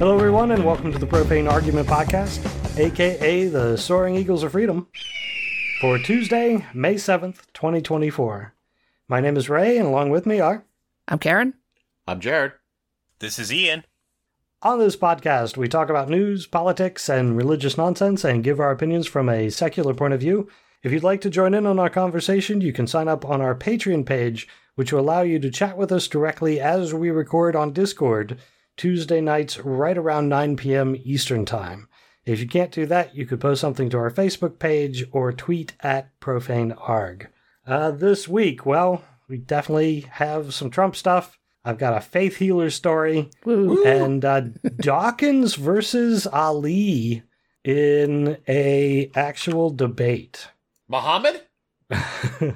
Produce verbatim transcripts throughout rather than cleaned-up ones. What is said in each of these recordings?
Hello, everyone, and welcome to the Profane Argument Podcast, aka the Soaring Eagles of Freedom, for Tuesday, May seventh, twenty twenty-four. My name is Ray, and along with me are... I'm Karen. I'm Jared. This is Ian. On this podcast, we talk about news, politics, and religious nonsense, and give our opinions from a secular point of view. If you'd like to join in on our conversation, you can sign up on our Patreon page, which will allow you to chat with us directly as we record on Discord, Tuesday nights right around nine p.m. Eastern Time. If you can't do that, you could post something to our Facebook page or tweet at ProfaneArg. Uh, this week, well, we definitely have some Trump stuff. I've got a faith healer story, Woo. and uh, Dawkins versus Ali in a actual debate. Muhammad? uh,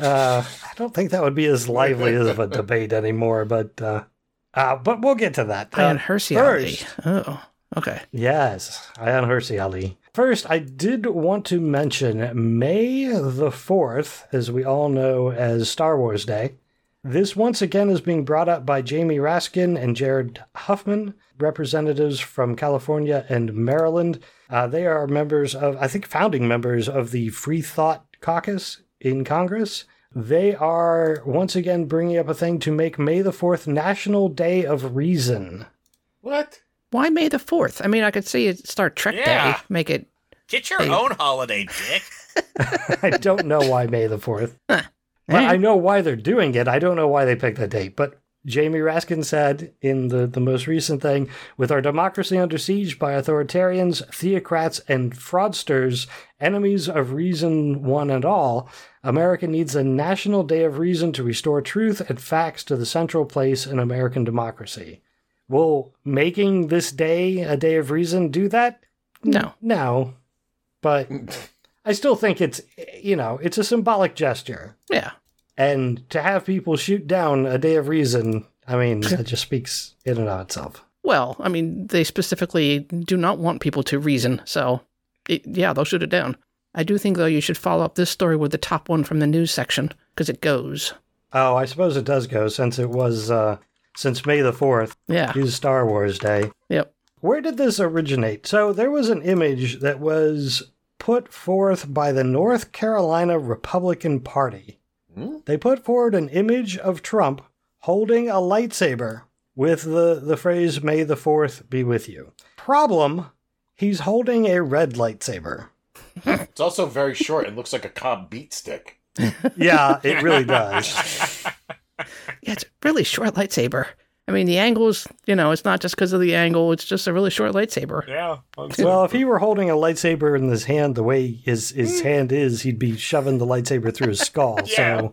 I don't think that would be as lively as of a debate anymore, but uh, uh, but we'll get to that. Ayaan Uh, Hirsi first, Ali. Oh, okay. Yes, Ayaan Hirsi Ali. First, I did want to mention May the fourth, as we all know as Star Wars Day. This once again is being brought up by Jamie Raskin and Jared Huffman, representatives from California and Maryland. Uh, they are members of, I think, founding members of the Free Thought Caucus in Congress. They are once again bringing up a thing to make May the fourth National Day of Reason. What? Why May the fourth? I mean, I could see it Star Trek Yeah. Day. Make it... Get your Hey. own holiday, Dick. I don't know why May the fourth. Huh. But Eh. I know why they're doing it. I don't know why they picked that date. But Jamie Raskin said in the, the most recent thing, with our democracy under siege by authoritarians, theocrats, and fraudsters, enemies of reason one and all, America needs a national day of reason to restore truth and facts to the central place in American democracy. Will making this day a day of reason do that? No. No. But I still think it's, you know, it's a symbolic gesture. Yeah. And to have people shoot down a day of reason, I mean, that just speaks in and of itself. Well, I mean, they specifically do not want people to reason, so it, yeah, they'll shoot it down. I do think, though, you should follow up this story with the top one from the news section, because it goes. Oh, I suppose it does go, since it was, uh, since May the fourth Yeah. is Star Wars Day. Yep. Where did this originate? So there was an image that was put forth by the North Carolina Republican Party. Hmm? They put forward an image of Trump holding a lightsaber with the, the phrase, May the fourth be with you. Problem, he's holding a red lightsaber. It's also very short. It looks like a Cobb beat stick. Yeah, it really does. Yeah, it's a really short lightsaber. I mean, the angles, you know, it's not just because of the angle, it's just a really short lightsaber. Yeah. Well, if he were holding a lightsaber in his hand the way his, his hand is, he'd be shoving the lightsaber through his skull. So,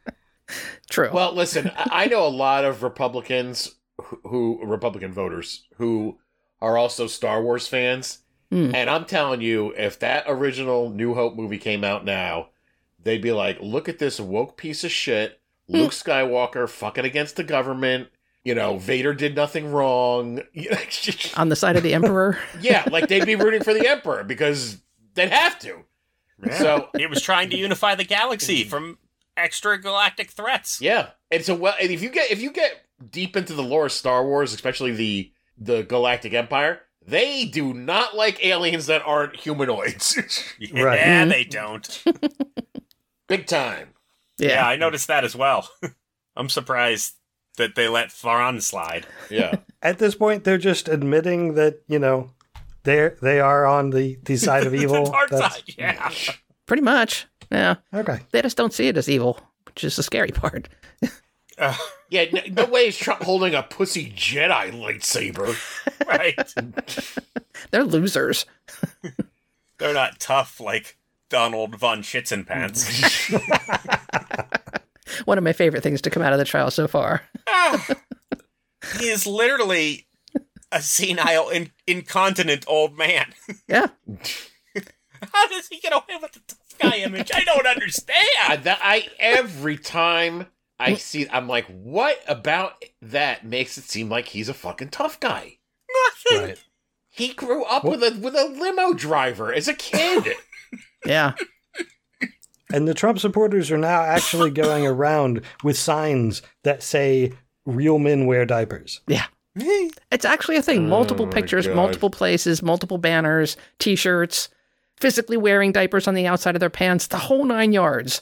True. Well, listen, I I know a lot of Republicans who, who Republican voters who are also Star Wars fans. Hmm. And I'm telling you, if that original New Hope movie came out now, they'd be like, look at this woke piece of shit. Luke Skywalker fucking against the government. You know, Vader did nothing wrong. On the side of the Emperor. Yeah, like they'd be rooting for the Emperor because they'd have to. Yeah. So He was trying to unify the galaxy from extragalactic threats. yeah, and so well, and if you get if you get deep into the lore of Star Wars, especially the the Galactic Empire, they do not like aliens that aren't humanoids. Yeah, Right. they don't. Big time. Yeah. Yeah. I noticed that as well. I'm surprised that they let Thrawn slide. Yeah. at this point, they're just admitting that, you know, they're, they are on the, the side of evil. the dark That's- side, yeah. Pretty much. Yeah. Okay. They just don't see it as evil, which is the scary part. Uh, Yeah, no, no way is Trump holding a pussy Jedi lightsaber. right. They're losers. They're not tough like Donald von Schitzenpants. One of my favorite things to come out of the trial so far. Ah, he is literally a senile, in- incontinent old man. Yeah. How does he get away with the tough guy image? I don't understand. I, that, I every time I see, I'm like, what about that makes it seem like he's a fucking tough guy? Nothing. Right. He grew up What? with a with a limo driver as a kid. Yeah. And the Trump supporters are now actually going around with signs that say, real men wear diapers. Yeah. It's actually a thing. Multiple Oh my pictures, God. multiple places, multiple banners, T-shirts, physically wearing diapers on the outside of their pants, the whole nine yards.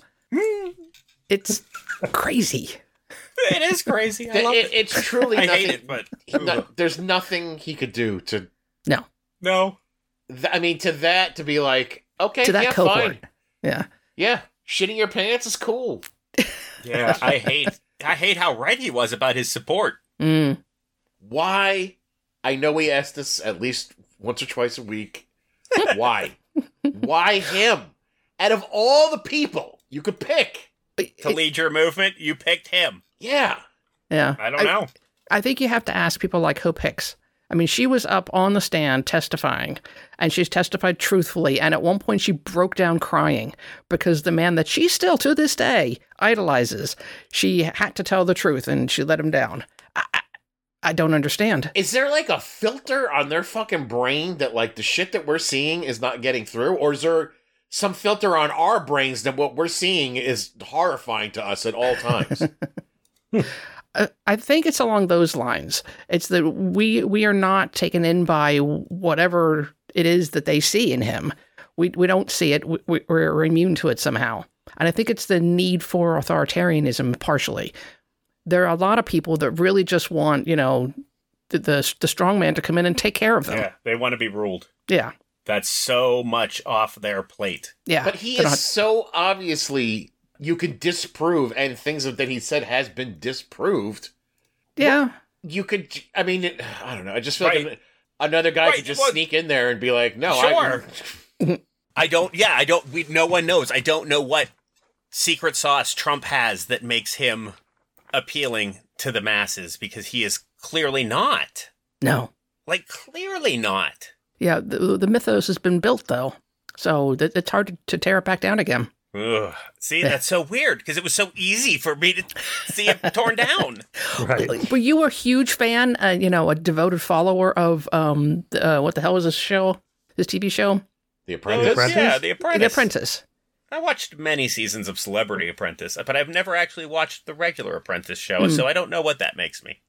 It's crazy. It is crazy. I Th- love it- it. It's truly I nothing. hate it, but no- there's nothing he could do to. No. no. Th- I mean, to that to be like, okay, To that yeah, cohort. fine, Yeah. yeah, shitting your pants is cool. Yeah, I hate. I hate how right he was about his support. Mm. Why? I know we ask this at least once or twice a week. Why? Why him? Out of all the people you could pick, To lead your movement, you picked him. yeah. Yeah. I don't know. I think you have to ask people like Hope Hicks. I mean, she was up on the stand testifying, and she's testified truthfully. And at one point, she broke down crying because the man that she still, to this day, idolizes, she had to tell the truth, and she let him down. I, I, I don't understand. Is there like a filter on their fucking brain that like the shit that we're seeing is not getting through, or is there some filter on our brains that what we're seeing is horrifying to us at all times? I I think it's along those lines. It's that we we are not taken in by whatever it is that they see in him. We we don't see it. We, we're immune to it somehow. And I think it's the need for authoritarianism partially. There are a lot of people that really just want, you know, the the, the strong man to come in and take care of them. Yeah, they want to be ruled. Yeah. That's so much off their plate. Yeah. But he They're is not- so obviously you could disprove, and things that he said has been disproved. yeah. You could, I mean, it, I don't know. I just feel Right. like another guy Right, could just well- sneak in there and be like, "No, Sure. I." I don't. Yeah, I don't. We. No one knows. I don't know what secret sauce Trump has that makes him appealing to the masses, because he is clearly not. No. Like clearly not. Yeah. The, the mythos has been built, though. So that it's hard to, to tear it back down again. Ugh. See, that's so weird because it was so easy for me to see it torn down. Right. Were you a huge fan, uh, you know, a devoted follower of, um, uh, what the hell was this show? This T V show? The Apprentice. Apprentice? Yeah, The Apprentice. The Apprentice. I watched many seasons of Celebrity Apprentice, but I've never actually watched the regular Apprentice show, so I don't know what that makes me.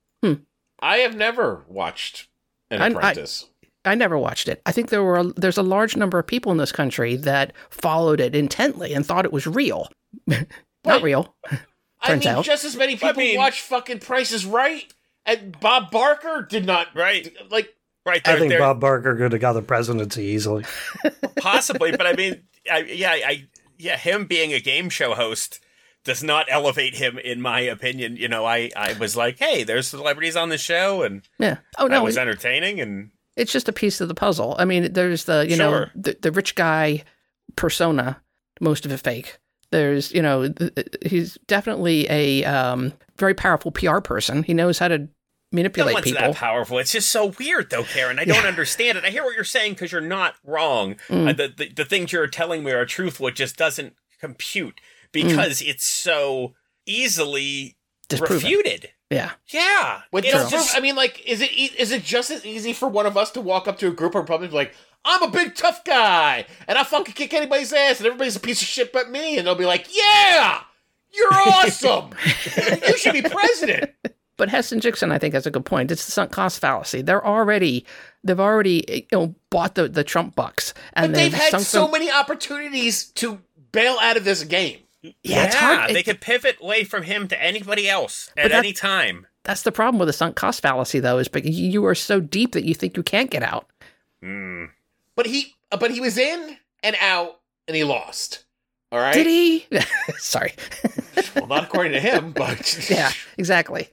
I have never watched An I- I- Apprentice. I never watched it. I think there were a, there's a large number of people in this country that followed it intently and thought it was real. Not Wait. real. I turns mean, out. just as many people mean- watch fucking Price is Right, and Bob Barker did not. Right. Like, Right I there, think there Bob Barker could have got the presidency easily. possibly, but I mean, I, yeah, I, yeah, him being a game show host does not elevate him, in my opinion. You know, I, I was like, hey, there's celebrities on the show, and Yeah. Oh, that no. was it- entertaining, and It's just a piece of the puzzle. I mean, there's the, you know, Sure. the, the rich guy persona, most of it fake. There's, you know, th- th- he's definitely a um, very powerful P R person. He knows how to no manipulate one's people. that powerful. It's just so weird, though, Karen. I don't understand it. I hear what you're saying because you're not wrong. Mm. Uh, the, the the things you're telling me are truthful. It just doesn't compute because it's so easily Disproven. refuted. Yeah. Yeah, with it's no just- proof. I mean, like, is it e- is it just as easy for one of us to walk up to a group of Republicans and be like, I'm a big tough guy, and I fucking kick anybody's ass, and everybody's a piece of shit but me, and they'll be like, yeah, you're awesome, you should be president. But Heston Dixon, I think, has a good point. It's the sunk cost fallacy. They're already, they've already, you know, bought the, the Trump bucks, and But they've had sunk so them- many opportunities to bail out of this game. Yeah, it's hard. they It- could pivot away from him to anybody else But at that- any time. That's the problem with the sunk cost fallacy, though, is because you are so deep that you think you can't get out. Hmm. But he, but he was in and out, and he lost. All right. Did he? Sorry. Well, not according to him, but Yeah, exactly.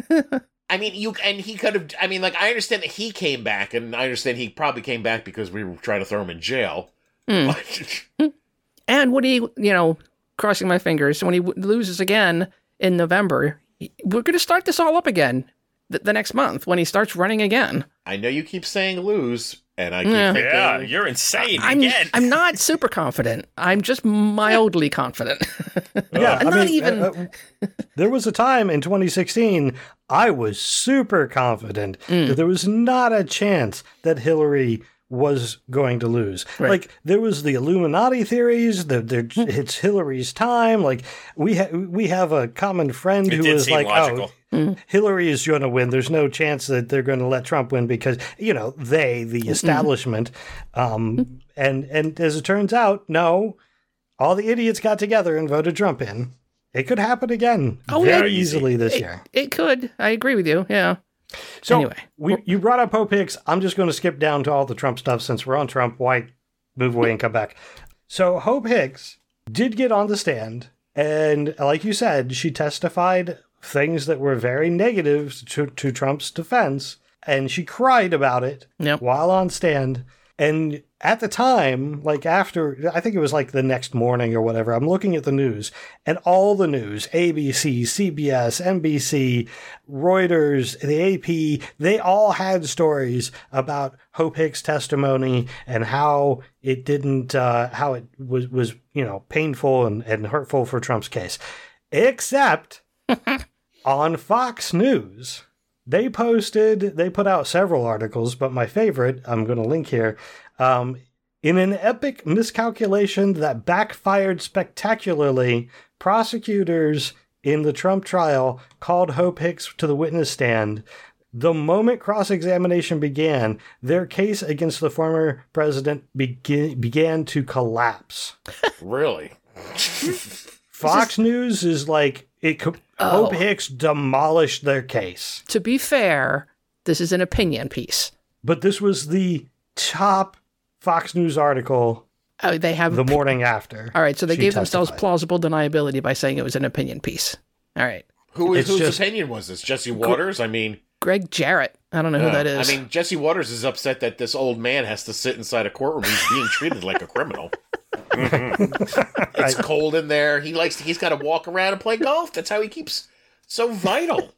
I mean, you and he could have. I mean, like, I understand that he came back, and I understand he probably came back because we were trying to throw him in jail. Hmm. But, And when he, you know, crossing my fingers, when he w- loses again in November, he- we're going to start this all up again th- the next month when he starts running again. I know you keep saying lose, and I keep Yeah. thinking, Yeah, you're insane I'm, again. I'm not super confident. I'm just mildly confident. Yeah, I'm I not mean, even- uh, uh, there was a time in twenty sixteen I was super confident Mm. that there was not a chance that Hillary was going to lose. Right. Like, there was the Illuminati theories, the, the it's Hillary's time. Like, we, ha- we have a common friend It who did was seem like, logical. oh, Hillary is going to win. There's no chance that they're going to let Trump win because, you know, they, the establishment. Um, and, and as it turns out, no, all the idiots got together and voted Trump in. It could happen again Oh, very yeah. easily this It, year. it could. I agree with you. Yeah. So Anyway. we, you brought up Hope Hicks. I'm just going to skip down to all the Trump stuff since we're on Trump. Why move away and come back? So Hope Hicks did get on the stand, and like you said, she testified things that were very negative to, to Trump's defense, and she cried about it Yep. while on stand. And at the time, like after, I think it was like the next morning or whatever, I'm looking at the news, and all the news, A B C, C B S, N B C, Reuters, the A P, they all had stories about Hope Hicks' testimony and how it didn't, uh, how it was, was, you know, painful and, and hurtful for Trump's case. Except on Fox News. They posted, they put out several articles, but my favorite, I'm going to link here, um, in an epic miscalculation that backfired spectacularly, prosecutors in the Trump trial called Hope Hicks to the witness stand. The moment cross-examination began, their case against the former president begin, began to collapse. Really? Fox News is like, it. Co- Oh. Hope Hicks demolished their case. To be fair, this is an opinion piece. But this was the top Fox News article Oh, they have the morning after. All right, so they she gave themselves testified. plausible deniability by saying it was an opinion piece. All right. Who It's whose just- opinion was this? Jesse Waters? I mean, Greg Jarrett. I don't know who yeah. that is. I mean, Jesse Waters is upset that this old man has to sit inside a courtroom. He's being treated like a criminal. It's cold in there. He likes. To, he's got to walk around and play golf. That's how he keeps so vital.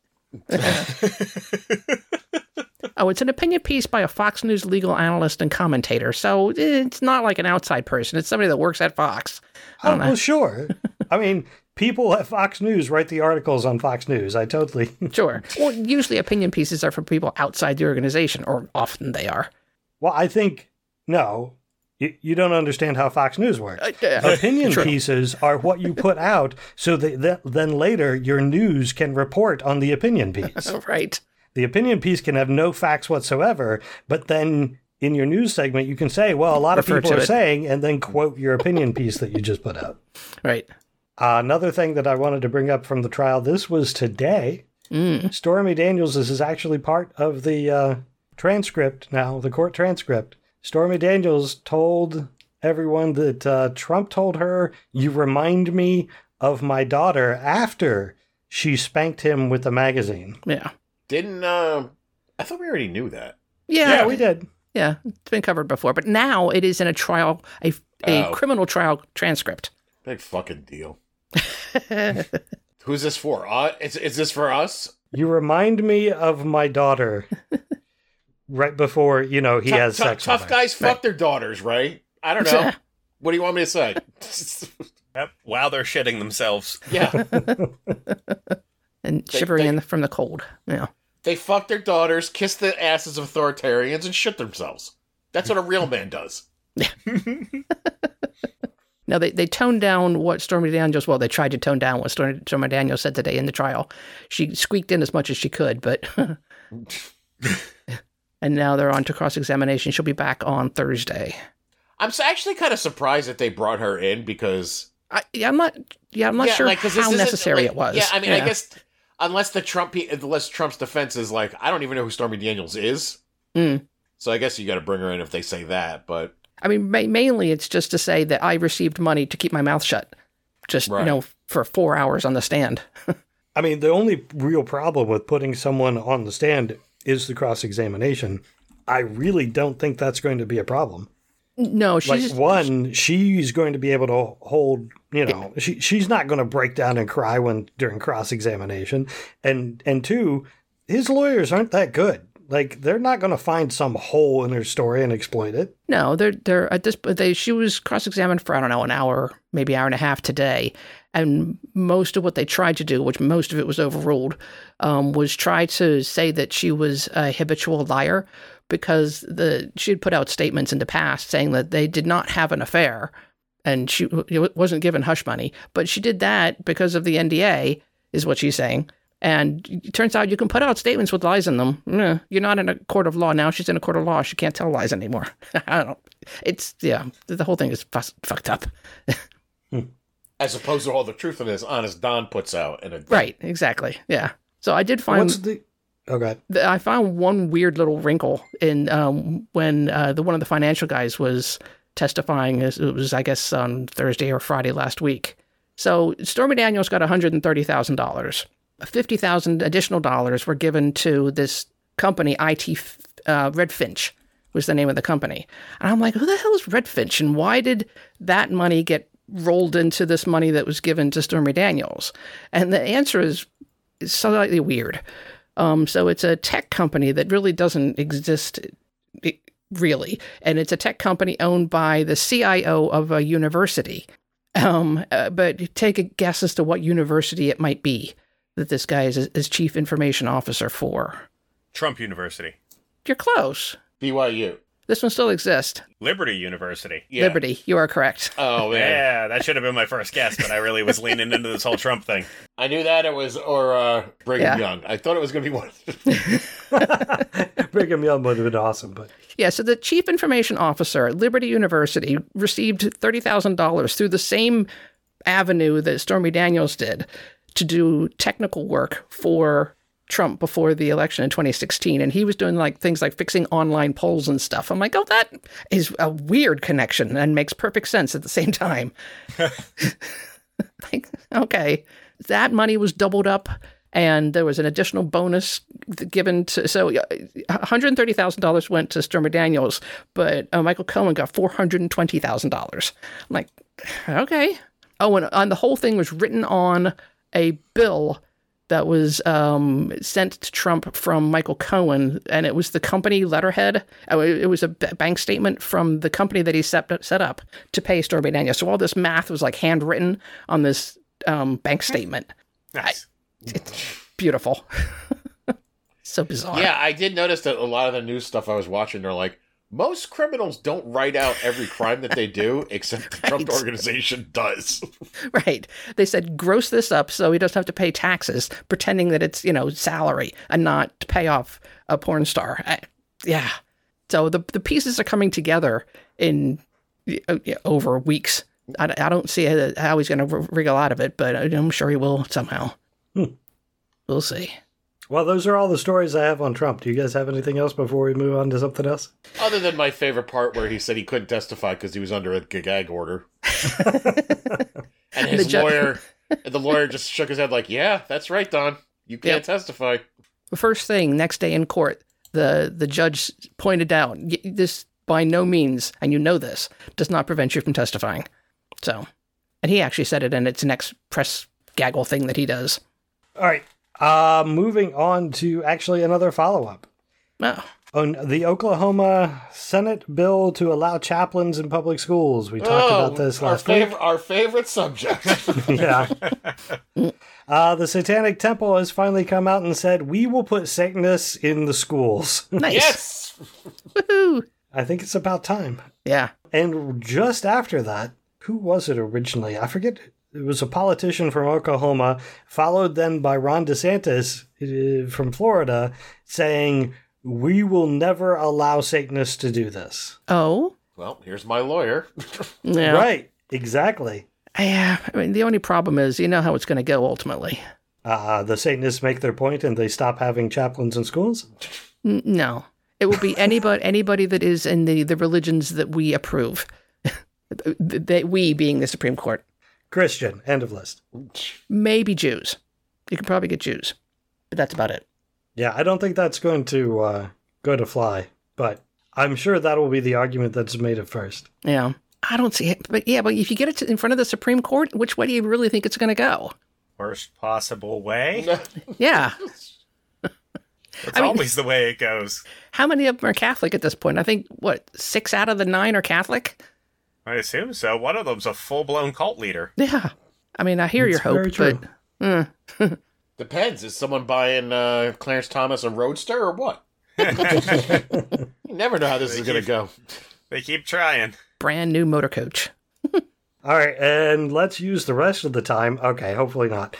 oh, it's an opinion piece by a Fox News legal analyst and commentator. So it's not like an outside person. It's somebody that works at Fox. I Oh, don't know. well, sure. I mean, people at Fox News write the articles on Fox News. I totally... Sure. Well, usually opinion pieces are for people outside the organization, or often they are. Well, I think, no, you, you don't understand how Fox News works. Uh, yeah. Opinion True. pieces are what you put out so that that then later your news can report on the opinion piece. Oh, right. The opinion piece can have no facts whatsoever, but then in your news segment, you can say, well, a lot of Refer people to are it. saying, and then quote your opinion piece that you just put out. Right. Uh, another thing that I wanted to bring up from the trial, this was today. Mm. Stormy Daniels, this is actually part of the uh, transcript now, the court transcript. Stormy Daniels told everyone that uh, Trump told her, "You remind me of my daughter," after she spanked him with the magazine. Yeah. Didn't uh, I thought we already knew that? Yeah. Yeah, we did. Yeah. It's been covered before, but now it is in a trial, a, a Oh. criminal trial transcript. Big fucking deal. Who's this for? Uh, is is this for us? You remind me of my daughter. Right before, you know, he Tough- has tough, sex Tough with her. guys fuck their daughters, right? I don't know. What do you want me to say? Yep. While they're shitting themselves. Yeah, And They- shivering they- in the, from the cold. Yeah. they fuck their daughters, kiss the asses of authoritarians, and shit themselves. That's what a real man does. Now, they, they toned down what Stormy Daniels, well, they tried to tone down what Stormy, Stormy Daniels said today in the trial. She squeaked in as much as she could, but. And now they're on to cross-examination. She'll be back on Thursday. I'm s- actually kind of surprised that they brought her in because I, yeah, I'm not. Yeah, I'm not yeah, sure like, 'cause this how isn't, necessary like- it was. Yeah, I mean, I guess unless the Trump, unless Trump's defense is like, I don't even know who Stormy Daniels is. Mm. So I guess you got to bring her in if they say that. But I mean, ma- mainly it's just to say that I received money to keep my mouth shut, just Right. you know, for four hours on the stand. I mean, the only real problem with putting someone on the stand is the cross-examination. I really don't think that's going to be a problem. No, Like, she's one, she's going to be able to hold, you know, she she's not going to break down and cry when during cross-examination. And and two, his lawyers aren't that good. Like, they're not going to find some hole in their story and exploit it. no. They're they're at this. They she was cross-examined for I don't know an hour, maybe hour and a half today, And most of what they tried to do, which most of it was overruled, um, was try to say that she was a habitual liar because the she had put out statements in the past saying that they did not have an affair and she wasn't given hush money. But she did that because of the N D A, is what she's saying. And it turns out you can put out statements with lies in them. Eh, you're not in a court of law. Now she's in a court of law. She can't tell lies anymore. I don't know. It's, yeah, the whole thing is fuss, fucked up. As opposed to all the truthfulness Honest Don puts out. In a Right, exactly. Yeah. So I did find... What's the... Okay. I found one weird little wrinkle in um, when uh, the one of the financial guys was testifying. It was, I guess, on Thursday or Friday last week. So Stormy Daniels got one hundred thirty thousand dollars. fifty thousand dollars additional dollars were given to this company, I T uh, Redfinch was the name of the company. And I'm like, who the hell is Redfinch? And why did that money get rolled into this money that was given to Stormy Daniels? And the answer is, is slightly weird. Um, so it's a tech company that really doesn't exist, really. And it's a tech company owned by the C I O of a university. Um, uh, but take a guess as to what university it might be that this guy is, is chief information officer for. Trump University. You're close. B Y U. This one still exists. Liberty University. Yeah. Liberty, you are correct. Oh, man. Yeah, that should have been my first guess, but I really was leaning into this whole Trump thing. I knew that it was, or uh, Brigham Yeah. Young. I thought it was going to be one. Brigham Young would have been awesome, but... Yeah, so the chief information officer at Liberty University received thirty thousand dollars through the same avenue that Stormy Daniels did to do technical work for Trump before the election in twenty sixteen. And he was doing like things like fixing online polls and stuff. I'm like, oh, that is a weird connection and makes perfect sense at the same time. Like, okay. That money was doubled up and there was an additional bonus given to, so one hundred thirty thousand dollars went to Stormy Daniels, but uh, Michael Cohen got four hundred twenty thousand dollars. I'm like, okay. Oh, and, and the whole thing was written on a bill that was um, sent to Trump from Michael Cohen, and it was the company letterhead. It was a bank statement from the company that he set, set up to pay Stormy Daniels. So all this math was like handwritten on this um, bank statement. Nice. I, it's beautiful. So bizarre. Yeah, I did notice that a lot of the news stuff I was watching, they're like, most criminals don't write out every crime that they do, except the Trump Right. organization does. Right. They said, gross this up so he doesn't have to pay taxes, pretending that it's, you know, salary and not to pay off a porn star. I, yeah. So the the pieces are coming together in uh, over weeks. I, I don't see how he's going to wriggle out of it, but I'm sure he will somehow. Hmm. We'll see. Well, those are all the stories I have on Trump. Do you guys have anything else before we move on to something else? Other than my favorite part where he said he couldn't testify because he was under a gag order. And his The ju- lawyer, the lawyer just shook his head like, yeah, that's right, Don. You can't Yep. testify. The first thing, next day in court, the, the judge pointed out, "Y- this by no means, and you know this, does not prevent you from testifying. So, and he actually said it in its next press gaggle thing that he does. All right. Uh, moving on to actually another follow-up. Oh, On the Oklahoma Senate bill to allow chaplains in public schools. We talked about this Oh, our last week. favorite, our favorite subject. Yeah. Uh, the Satanic Temple has finally come out and said, we will put Satanists in the schools. nice. Yes. Woohoo. I think it's about time. Yeah. And just after that, who was it originally? I forget. It was a politician from Oklahoma, followed then by Ron DeSantis uh, from Florida, saying, we will never allow Satanists to do this. Oh, Well, here's my lawyer. yeah. Right. Exactly. Yeah. I mean, the only problem is, you know how it's going to go ultimately. Uh, the Satanists make their point and they stop having chaplains in schools? N- no. It will be anybody anybody that is in the, the religions that we approve. That we being the Supreme Court. Christian. End of list. Maybe Jews. You could probably get Jews. But that's about it. Yeah, I don't think that's going to uh, go to fly, but I'm sure that will be the argument that's made at first. Yeah. I don't see it. But yeah, but if you get it to, in front of the Supreme Court, which way do you really think it's going to go? Worst possible way. Yeah. It's I mean- always the way it goes. How many of them are Catholic at this point? I think, what, six out of the nine are Catholic? I assume so. One of them's a full-blown cult leader. Yeah. I mean, I hear It's your very hope, but uh, Depends. Is someone buying uh, Clarence Thomas a Roadster or what? You never know how this They is going to keep- go. They keep trying. brand new motor coach. All right, and let's use the rest of the time. Okay, hopefully not.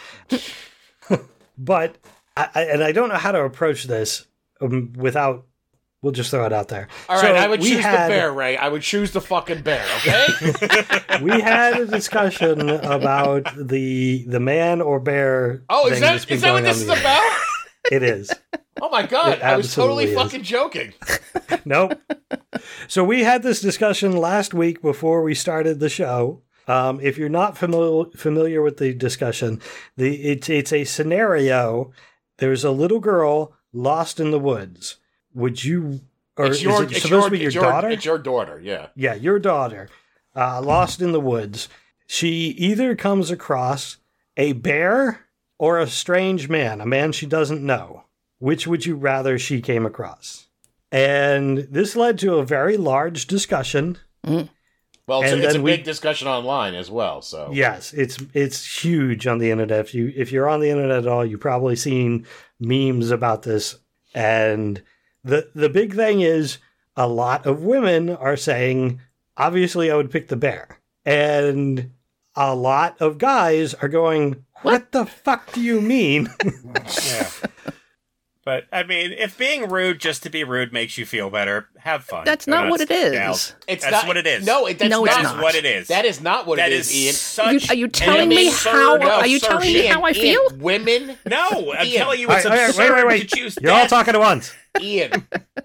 But, I, I, and I don't know how to approach this um, without, we'll just throw it out there. All right, So I would we choose had- the bear, Ray. I would choose the fucking bear, okay? We had a discussion about the the man or bear. Oh, is thing that that's been is that what going this on is the internet. about? It is. Oh my god, It I was totally absolutely is. fucking joking. Nope. So we had this discussion last week before we started the show. Um, if you're not familiar familiar with the discussion, the it's it's a scenario. There's a little girl lost in the woods. Would you, or It's your, is it it's supposed your, to be your it's your daughter? It's your daughter, yeah. Yeah, your daughter, uh, lost in the woods. She either comes across a bear or a strange man, a man she doesn't know. Which would you rather she came across? And this led to a very large discussion. Well, it's, And a, it's a then we- big discussion online as well. So Yes, it's it's huge on the internet. If you if you're on the internet at all, you've probably seen memes about this. And the the big thing is a lot of women are saying, obviously I would pick the bear. And a lot of guys are going, what the fuck do you mean? Yeah. But, I mean, if being rude just to be rude makes you feel better, have fun. That's Go not what nuts, it is. gals. it's That's not what it is. No, it, that's No, it's not, That's not. what it is. That is not what That it is is, Ian. such Are you an telling me absurd- how- No, are you sir, telling me Ian, how I Ian, feel? Women, No, I'm Ian. telling you All it's right, all right, absurd wait, wait, wait. to choose You're all death. talking at once. Ian,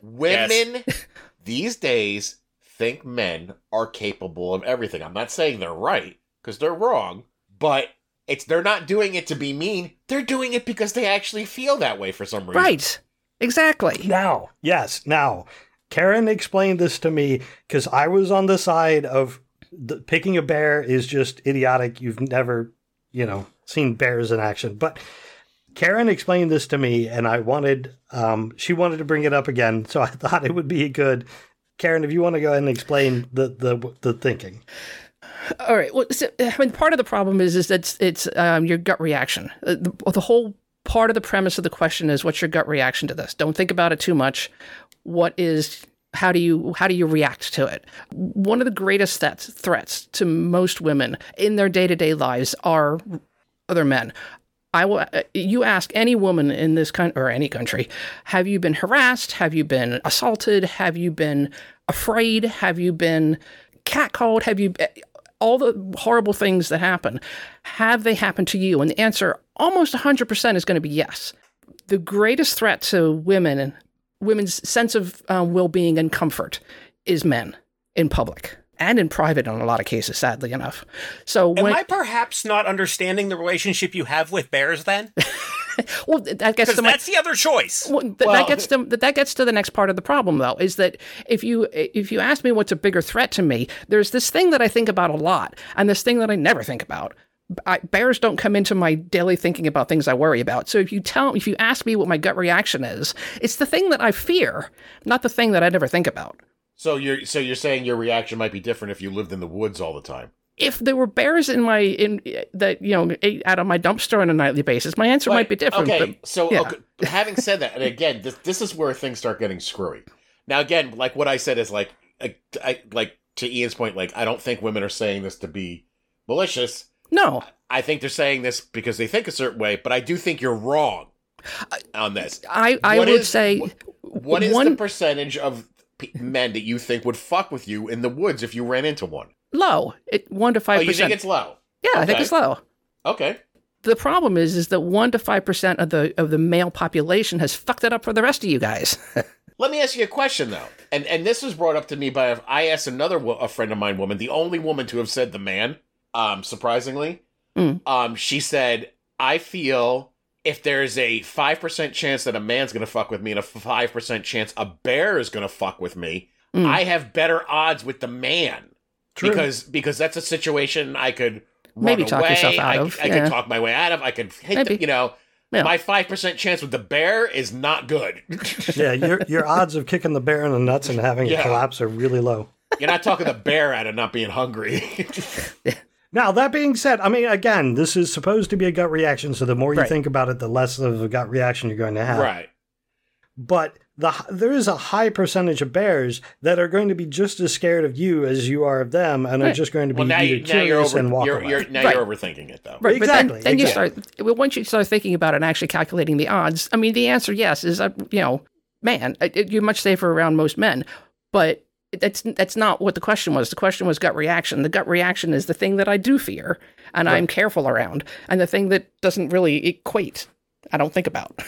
women these days think men are capable of everything. I'm not saying they're right, because they're wrong, but it's they're not doing it to be mean. They're doing it because they actually feel that way for some reason. Right. Exactly. Now, yes, now, Karen explained this to me because I was on the side of the, picking a bear is just idiotic. You've never, you know, seen bears in action. But Karen explained this to me, and I wanted, um, she wanted to bring it up again, so I thought it would be good. Karen, if you want to go ahead and explain the the, the thinking. All right. Well, so, I mean, part of the problem is is that it's, it's um, your gut reaction. Uh, The, the whole part of the premise of the question is, what's your gut reaction to this? Don't think about it too much. What is how do you how do you react to it? One of the greatest threats threats to most women in their day to day lives are other men. I will. You ask any woman in this country or any country, have you been harassed? Have you been assaulted? Have you been afraid? Have you been catcalled? Have you all the horrible things that happen? Have they happened to you? And the answer, almost one hundred percent, is going to be yes. The greatest threat to women and women's sense of uh, well-being and comfort is men in public and in private in a lot of cases, sadly enough. So Am when I perhaps not understanding the relationship you have with bears then? well, that gets Because to my, that's the other choice. Well, th- Well- that gets to that gets to the next part of the problem, though, is that if you if you ask me what's a bigger threat to me, there's this thing that I think about a lot, and this thing that I never think about. I, bears don't come into my daily thinking about things I worry about. So if you tell, if you ask me what my gut reaction is, it's the thing that I fear, not the thing that I never think about. So you're so you're saying your reaction might be different if you lived in the woods all the time. If there were bears in my in that you know ate out of my dumpster on a nightly basis, my answer might be different. Okay, but, so yeah. okay, having said that, and again, this this is where things start getting screwy. Now, again, like what I said is like, I, I, like to Ian's point, like I don't think women are saying this to be malicious. No, I think they're saying this because they think a certain way, but I do think you're wrong on this. I I What would is- say wh- What is one the percentage of p- men that you think would fuck with you in the woods if you ran into one? low, it one to Oh, five you think percent. it's low? Yeah, I think okay. it's low. Okay. The problem is, is that one to five percent of the of the male population has fucked it up for the rest of you guys. Let me ask you a question though, and and this was brought up to me by a, I asked another wo- a friend of mine, woman, the only woman to have said the man. Um, surprisingly, Mm. um, she said, "I feel if there's a five percent chance that a man's gonna fuck with me and a five percent chance a bear is gonna fuck with me, Mm. I have better odds with the man True. because because that's a situation I could run Maybe talk away. yourself out I, of, I yeah. could talk my way out of. I could hit, Maybe. the, you know." Yeah. My five percent chance with the bear is not good. Yeah, your your odds of kicking the bear in the nuts and having Yeah. it collapse are really low. You're not talking the bear out of not being hungry. Now, that being said, I mean, again, this is supposed to be a gut reaction, so the more you Right. think about it, the less of a gut reaction you're going to have. Right. But the there is a high percentage of bears that are going to be just as scared of you as you are of them, and are Right. just going to be Well, now, either you, now you're curious over. and walk You're, away. you're, now Right. you're overthinking it, though. Right, Exactly, but then, then you exactly. start, well, once you start thinking about it and actually calculating the odds, I mean, the answer, yes, is, uh, you know, man, it, it- you're much safer around most men. But that's that's not what the question was. The question was gut reaction. The gut reaction is the thing that I do fear and I'm careful around, and the thing that doesn't really equate, I don't think about.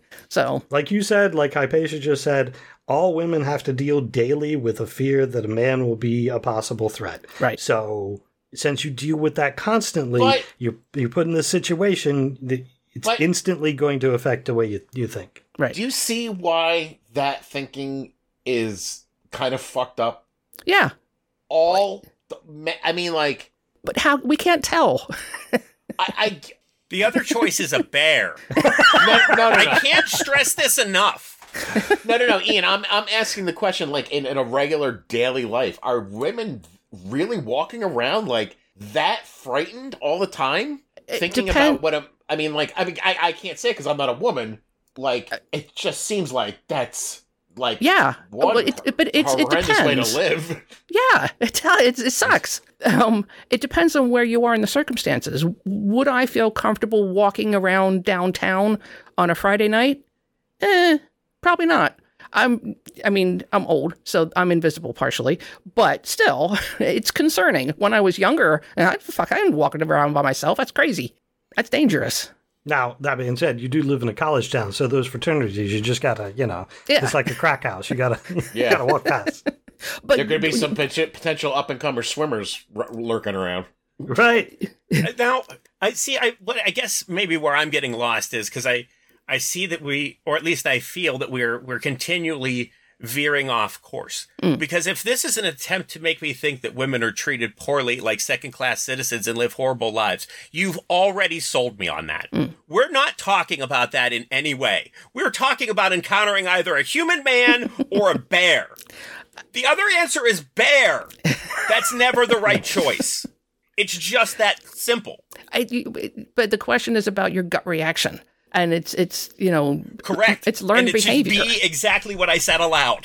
So, Like you said, like Hypatia just said, all women have to deal daily with a fear that a man will be a possible threat. right. So since you deal with that constantly, But- you're, you're put in this situation that it's But- instantly going to affect the way you, you think. Right. Do you see why that thinking is kind of fucked up? Yeah. All, the, ma- I mean, like, But how, we can't tell. I, I The other choice is a bear. no, no, no, I no. can't stress this enough. No, no, no, Ian. I'm I'm asking the question, like, in, in a regular daily life, are women really walking around like that frightened all the time, It thinking depend- about what a, I mean, like, I mean, I, I can't say because I'm not a woman. Like, it just seems like that's like Yeah. one Well, it, it- but it's, it horrendous way depends. to live. Yeah, it, it, it sucks. Um, it depends on where you are in the circumstances. Would I feel comfortable walking around downtown on a Friday night? Eh, probably not. I'm, I mean, I'm old, so I'm invisible partially, but still, it's concerning. When I was younger, I, fuck, I ain't walking around by myself. That's crazy. That's dangerous. Now, that being said, you do live in a college town, so those fraternities, you just gotta, you know, Yeah. it's like a crack house. You gotta, you Yeah. gotta walk past. But There could be some pot- potential up and comer swimmers r- lurking around. Right. Now, I see. I what I guess maybe where I'm getting lost is because I I see that we, or at least I feel that we're we're continually veering off course. Because if this is an attempt to make me think that women are treated poorly like second class citizens and live horrible lives, you've already sold me on that. We're not talking about that in any way. We're talking about encountering either a human man or a bear. The other answer is bear. That's never the right choice. It's just that simple. I, but the question is about your gut reaction, and it's it's you know Correct. It's learned and it behavior. should be exactly what I said aloud.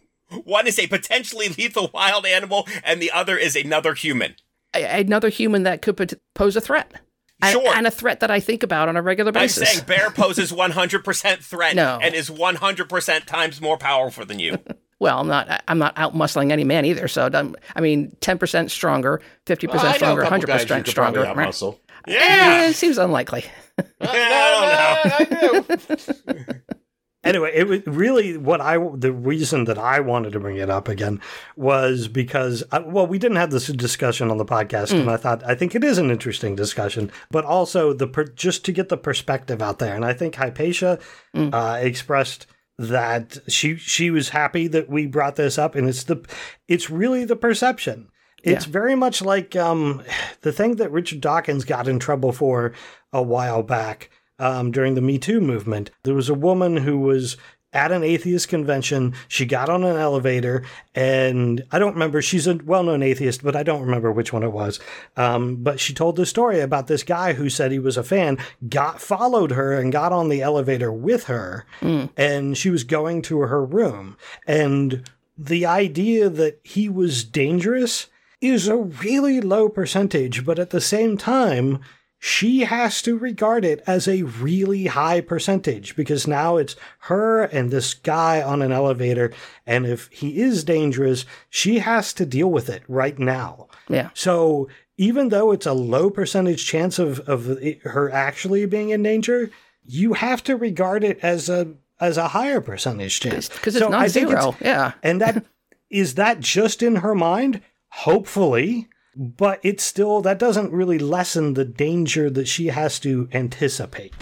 One is a potentially lethal wild animal, and the other is another human. A- another human that could pot- pose a threat. And- Sure. And a threat that I think about on a regular I'm basis. saying bear poses one hundred percent threat No. and is one hundred percent times more powerful than you. Well, I'm not. I'm not out muscling any man either. So I'm- I mean, ten percent stronger, fifty Well, percent I know a stronger, couple hundred guys you percent could stronger. probably outmuscle. Eh, it seems unlikely. Uh, no, no, I do. Anyway, it was really what I, the reason that I wanted to bring it up again was because, I, well, we didn't have this discussion on the podcast, and I thought, I think it is an interesting discussion, but also the per, just to get the perspective out there. And I think Hypatia uh, expressed that she she was happy that we brought this up, and it's the it's really the perception. It's Yeah. very much like um, the thing that Richard Dawkins got in trouble for a while back. Um, during the Me Too movement, there was a woman who was at an atheist convention. She got on an elevator, and I don't remember. She's a well-known atheist, but I don't remember which one it was. Um, but she told the story about this guy who said he was a fan, got followed her and got on the elevator with her, and she was going to her room. And the idea that he was dangerous is a really low percentage, but at the same time, she has to regard it as a really high percentage because now it's her and this guy on an elevator. And if he is dangerous, she has to deal with it right now. Yeah. So even though it's a low percentage chance of, of it, her actually being in danger, you have to regard it as a as a higher percentage chance. Because it's So not I think zero. it's- Yeah. And that is that just in her mind? Hopefully. But it's still, that doesn't really lessen the danger that she has to anticipate.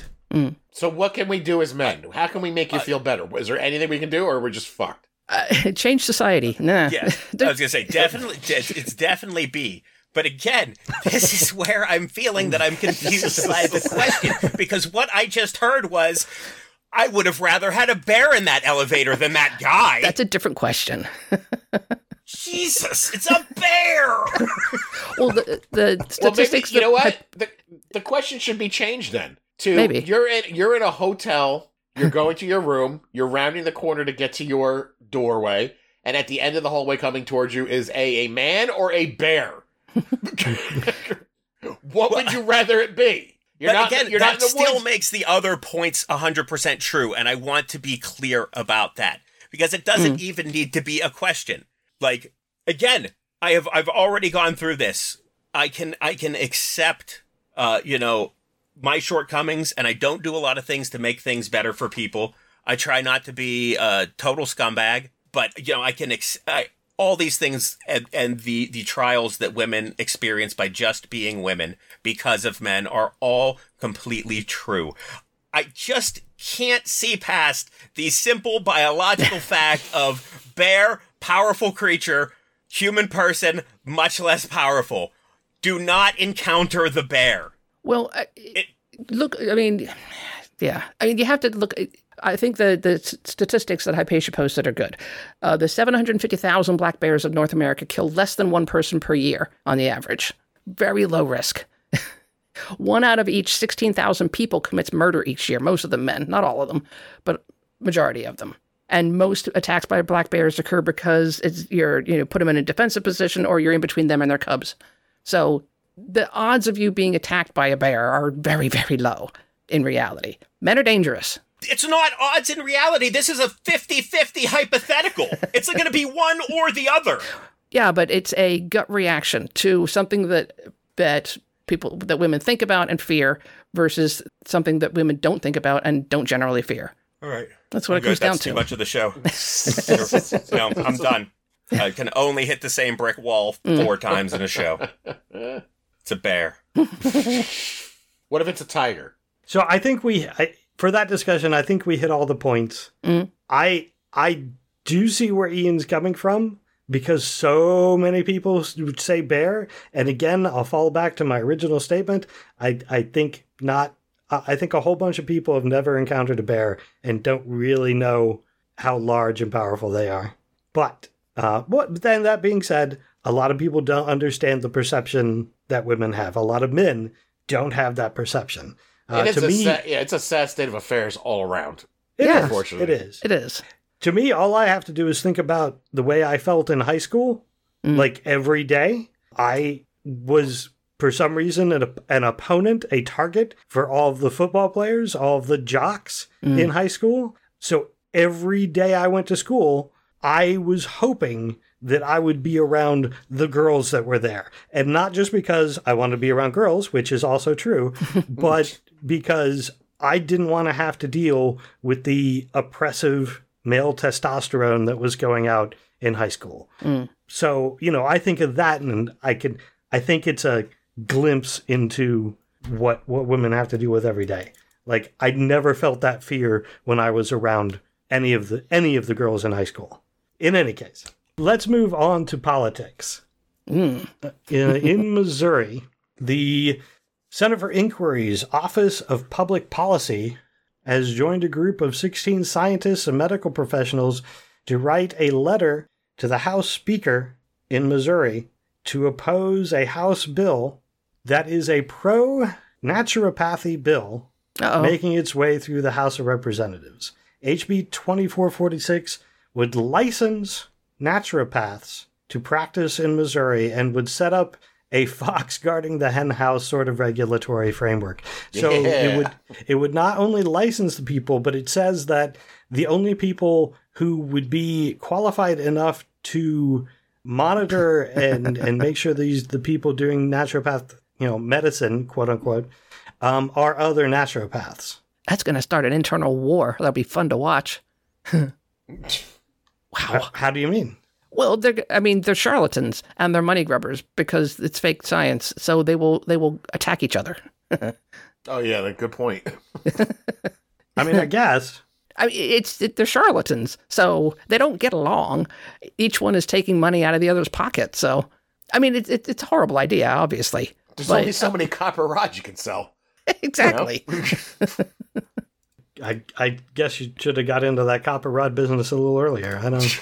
So what can we do as men? How can we make you feel better? Is there anything we can do, or we're just fucked? Uh, change society. Nah. Yeah, I was gonna say definitely. It's it's definitely B. But again, this is where I'm feeling that I'm confused by the question because what I just heard was, I would have rather had a bear in that elevator than that guy. That's a different question. Jesus, it's a bear. Well, the, the statistics. Well, maybe, you that know what? had- The, the question should be changed then. To Maybe. you're in you're in a hotel. You're going to your room. You're rounding the corner to get to your doorway, and at the end of the hallway, coming towards you is a a man or a bear. What would you rather it be? You're but not. again, you're that not in the still woods. makes the other points one hundred percent true, and I want to be clear about that because it doesn't Mm. even need to be a question. Like again, I have I've already gone through this. I can I can accept, uh, you know, my shortcomings, and I don't do a lot of things to make things better for people. I try not to be a total scumbag, but you know, I can ex- I, all these things and, and the the trials that women experience by just being women because of men are all completely true. I just can't see past the simple biological fact of bear, powerful creature, human person, much less powerful. Do not encounter the bear. Well, I- look, I mean, yeah. I mean, you have to look. I think the, the statistics that Hypatia posted are good. Uh, the seven hundred fifty thousand black bears of North America kill less than one person per year on the average. Very low risk. One out of each sixteen thousand people commits murder each year, most of them men, not all of them, but majority of them. And most attacks by black bears occur because it's you're you know put them in a defensive position or you're in between them and their cubs. So the odds of you being attacked by a bear are very, very low in reality. Men are dangerous. It's not odds in reality. This is a fifty-fifty hypothetical. It's going to be one or the other. Yeah, but it's a gut reaction to something that that people that women think about and fear versus something that women don't think about and don't generally fear. All right. That's what I'm it comes good. down That's to. too much of the show. No, I'm done. I can only hit the same brick wall four times in a show. It's a bear. What if it's a tiger? So I think we, I, for that discussion, I think we hit all the points. Mm. I I do see where Ian's coming from because so many people would say bear, and again, I'll fall back to my original statement. I I think not. I think a whole bunch of people have never encountered a bear and don't really know how large and powerful they are. But uh, what then? That being said, a lot of people don't understand the perception that women have. A lot of men don't have that perception. Uh, And it's to a me, sa- yeah, it's a sad state of affairs all around. it Yeah. is. Unfortunately. It is. It is. To me, all I have to do is think about the way I felt in high school. Mm. Like every day, I was, for some reason, an, an opponent, a target for all of the football players, all of the jocks Mm. in high school. So every day I went to school, I was hoping that I would be around the girls that were there. And not just because I wanted to be around girls, which is also true, but because I didn't want to have to deal with the oppressive male testosterone that was going out in high school. Mm. So, you know, I think of that and I could, I think it's a glimpse into what, what women have to deal with every day. Like I never felt that fear when I was around any of the, any of the girls in high school. In any case, let's move on to politics. Mm. In, in Missouri, the Center for Inquiry's Office of Public Policy has joined a group of sixteen scientists and medical professionals to write a letter to the House Speaker in Missouri to oppose a House bill that is a pro-naturopathy bill Uh-oh. making its way through the House of Representatives. H B twenty-four forty-six would license naturopaths to practice in Missouri and would set up a fox guarding the hen house sort of regulatory framework. So Yeah. it would it would not only license the people, but it says that the only people who would be qualified enough to monitor and and make sure these the people doing naturopath, you know, medicine, quote unquote, um, are other naturopaths. That's going to start an internal war. That'll be fun to watch. How, Wow. how do you mean? Well, they're, I mean, they're charlatans and they're money grubbers because it's fake science. So they will they will attack each other. Oh yeah, like, good point. I mean, I guess. I mean, it's it, they're charlatans, so they don't get along. Each one is taking money out of the other's pocket. So, I mean, it's it, it's a horrible idea, obviously. There's But- only so many copper rods you can sell. Exactly. I, I guess you should have got into that copper rod business a little earlier. I don't.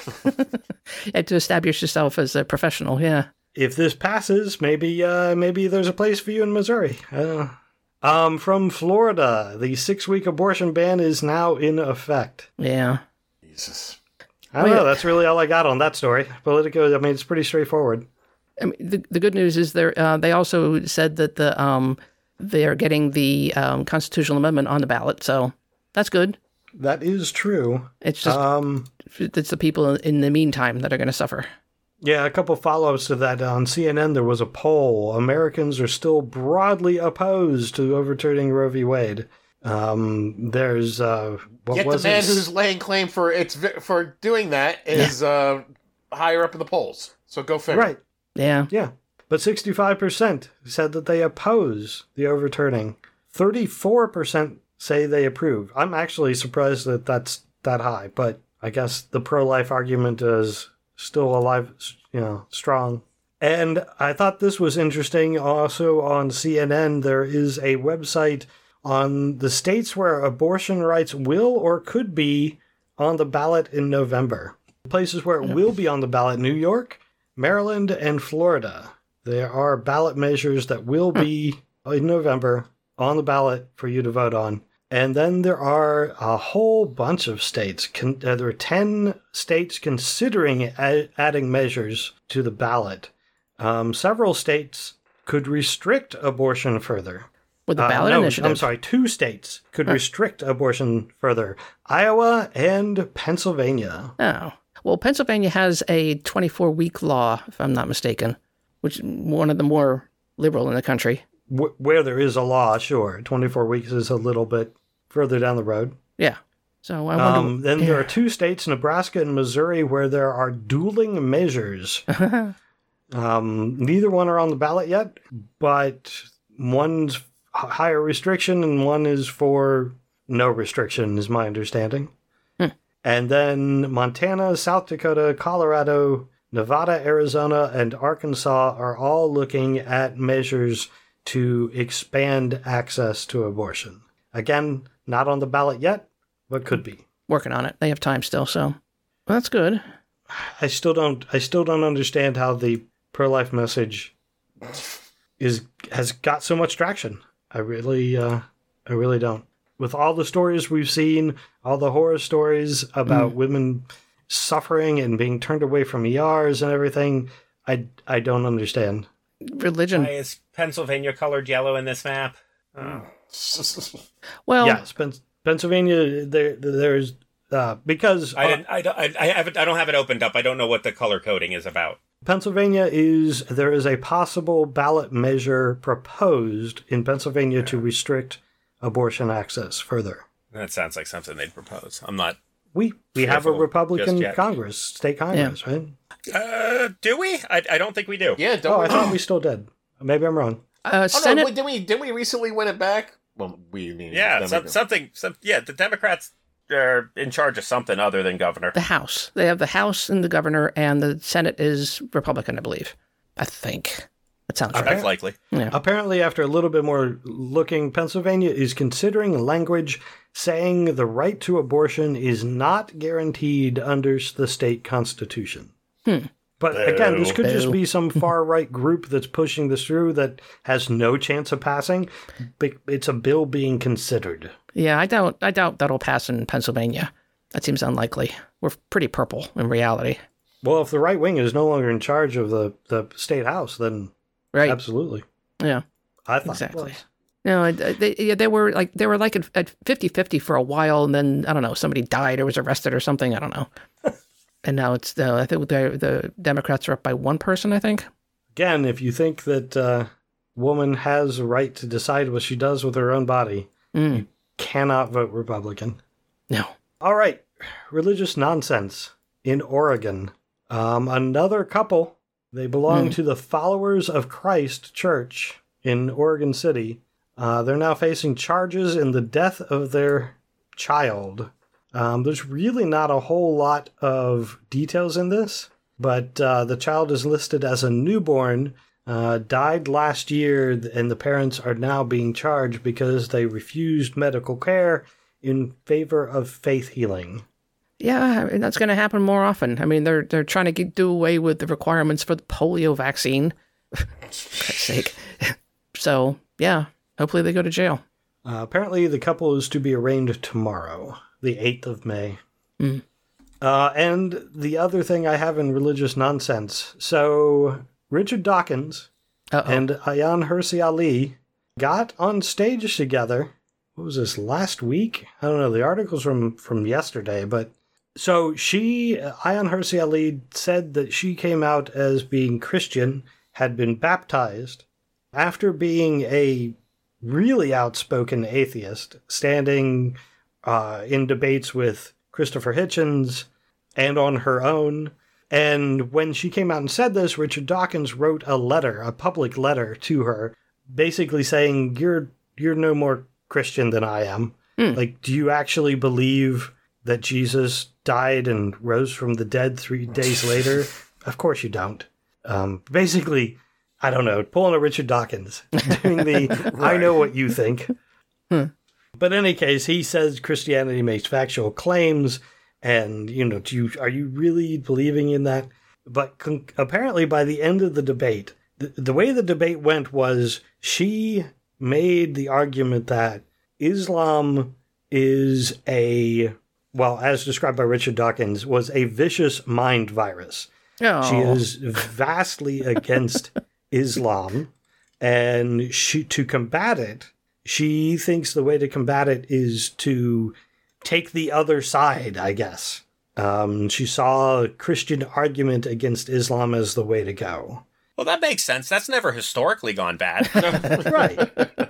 And to establish yourself as a professional, yeah. If this passes, maybe uh, maybe there's a place for you in Missouri. I don't know. Um, from Florida, the six-week abortion ban is now in effect. Yeah. Jesus. I don't know. That's really all I got on that story. Politico, I mean, it's pretty straightforward. I mean, the the good news is they uh, they also said that the um they're getting the um, constitutional amendment on the ballot, so that's good. That is true. It's just um, it's the people in the meantime that are going to suffer. Yeah, a couple follow-ups to that. On C N N, there was a poll. Americans are still broadly opposed to overturning Roe v. Wade. Um, there's uh, what Yet was the man it? who's laying claim for it's for doing that is yeah. uh, higher up in the polls. So go figure. Right. Yeah. Yeah. But sixty-five percent said that they oppose the overturning. thirty-four percent say they approve. I'm actually surprised that that's that high, but I guess the pro-life argument is still alive, you know, strong. And I thought this was interesting. Also on C N N, there is a website on the states where abortion rights will or could be on the ballot in November. Places where it will be on the ballot: New York, Maryland, and Florida. There are ballot measures that will be in November on the ballot for you to vote on. And then there are a whole bunch of states. Con- uh, there are ten states considering a- adding measures to the ballot. Um, several states could restrict abortion further. With the ballot uh, no, initiative? I'm sorry, two states could huh. restrict abortion further. Iowa and Pennsylvania. Oh. Well, Pennsylvania has a twenty-four week law, if I'm not mistaken, which is one of the more liberal in the country. W- where there is a law, sure. twenty-four weeks is a little bit further down the road. Yeah. So I wonder... Um, then there are two states, Nebraska and Missouri, where there are dueling measures. um, neither one are on the ballot yet, but one's higher restriction and one is for no restriction, is my understanding. Hmm. And then Montana, South Dakota, Colorado, Nevada, Arizona, and Arkansas are all looking at measures to expand access to abortion. Again, not on the ballot yet, but could be. Working on it. They have time still, so well, that's good. I still don't I still don't understand how the pro-life message is has got so much traction. I really uh, I really don't. With all the stories we've seen, all the horror stories about mm. women suffering and being turned away from E Rs and everything, I, I don't understand. Religion. Why is Pennsylvania colored yellow in this map? Oh. Well, yes, Pen- Pennsylvania. There, there's uh, because uh, I, didn't, I don't. I, I haven't. I don't have it opened up. I don't know what the color coding is about. Pennsylvania is there is a possible ballot measure proposed in Pennsylvania to restrict abortion access further. That sounds like something they'd propose. I'm not. We we have a Republican Congress, state Congress, yeah. right? Uh, do we? I, I don't think we do. Yeah. Don't oh, we? I thought we still did. Maybe I'm wrong. Uh, oh Senate... no! Didn't we? Didn't we recently win it back? Well, we mean yeah, some, something. Some yeah. The Democrats are in charge of something other than governor. The House. They have the House and the governor, and the Senate is Republican, I believe. I think that sounds right. That's likely. Yeah. Apparently, after a little bit more looking, Pennsylvania is considering language saying the right to abortion is not guaranteed under the state constitution. Hmm. But Boo. again, this could Boo. just be some far-right group that's pushing this through that has no chance of passing. It's a bill being considered. Yeah, I doubt I doubt that'll pass in Pennsylvania. That seems unlikely. We're pretty purple in reality. Well, if the right wing is no longer in charge of the, the state house, then right. absolutely. Yeah, I thought exactly. No, they yeah, they were like they were like at fifty-fifty for a while, and then I don't know, somebody died or was arrested or something. I don't know. And now it's, uh, I think the, the Democrats are up by one person, I think. Again, if you think that uh, woman has a right to decide what she does with her own body, mm. you cannot vote Republican. No. All right. Religious nonsense in Oregon. Um, another couple, they belong mm. to the Followers of Christ Church in Oregon City. Uh, they're now facing charges in the death of their child. Um, there's really not a whole lot of details in this, but uh, the child is listed as a newborn, uh, died last year, and the parents are now being charged because they refused medical care in favor of faith healing. Yeah, I mean, that's going to happen more often. I mean, they're they're trying to get, do away with the requirements for the polio vaccine. For God's sake. So, yeah, hopefully they go to jail. Uh, apparently, the couple is to be arraigned tomorrow, the eighth of May. Mm. Uh, and the other thing I have in religious nonsense. So, Richard Dawkins Uh-oh. and Ayaan Hirsi Ali got on stage together. What was this, last week? I don't know. The article's from, from yesterday, but... So she, Ayaan Hirsi Ali, said that she came out as being Christian, had been baptized, after being a really outspoken atheist, standing uh, in debates with Christopher Hitchens and on her own. And when she came out and said this, Richard Dawkins wrote a letter, a public letter to her, basically saying, you're you're no more Christian than I am. Mm. Like, do you actually believe that Jesus died and rose from the dead three days later? Of course you don't. Um, basically, I don't know, pulling a Richard Dawkins, doing the, right. I know what you think. Hmm. But in any case, he says Christianity makes factual claims, and, you know, do you, are you really believing in that? But con- apparently by the end of the debate, the, the way the debate went was she made the argument that Islam is a... well, as described by Richard Dawkins, was a vicious mind virus. Oh. She is vastly against Islam, and she, to combat it, she thinks the way to combat it is to take the other side, I guess. Um, she saw a Christian argument against Islam as the way to go. Well, that makes sense. That's never historically gone bad. Right.